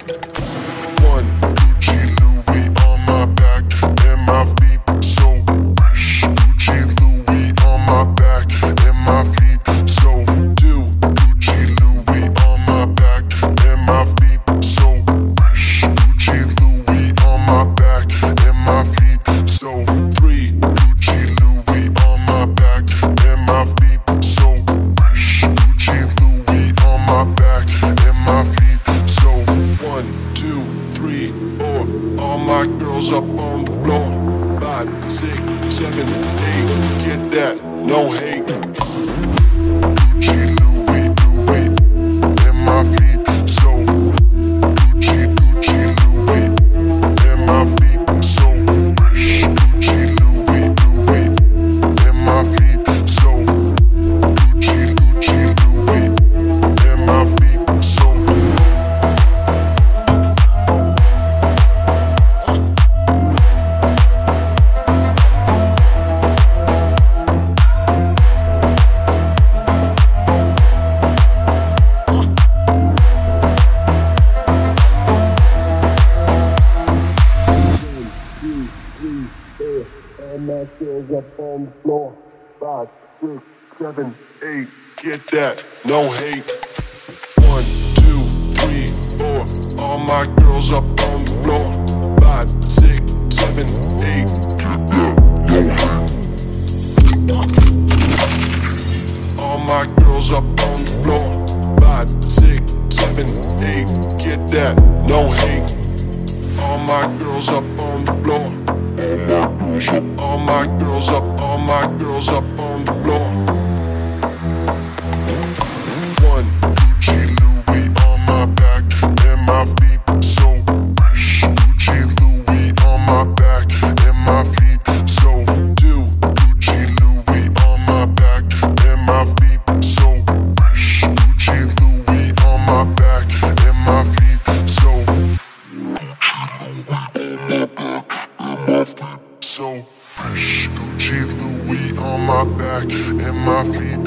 One, Gucci Louis on my back and my feet so fresh. Gucci Louis on my back and my feet so. Two, Gucci Louis on my back and my feet so fresh. Gucci Louis on my back and my feet so. Three, Gucci Louis on my back and my feet so fresh. Gucci Louis on my back and my feet so. One, two, three, four. All my girls up on the floor. 5, 6, 7, 8. Get that? No hate. Gucci Louis, Louis, and my feet so. Gucci, Gucci Louis, and my feet so fresh. Gucci Louis, Louis, and my feet so. Gucci, Gucci Louis, and my feet so. All my girls up on the floor. 5, 6, 7, 8. Get that? No hate. 1, 2, 3, 4. All my girls up on the floor. 5, 6, 7, 8. Get that? No hate. All my girls up on the floor. 5, 6, 7, 8. Get that? No hate. All my girls up on the floor. All my girls up on the floor. One, Gucci Louis on my back and my feet so fresh. Gucci Louis on my back and my feet so. Two, Gucci Louis on my back and my feet so fresh. Gucci Louis on my back and my feet so. So fresh, Gucci Louis on my back and my feet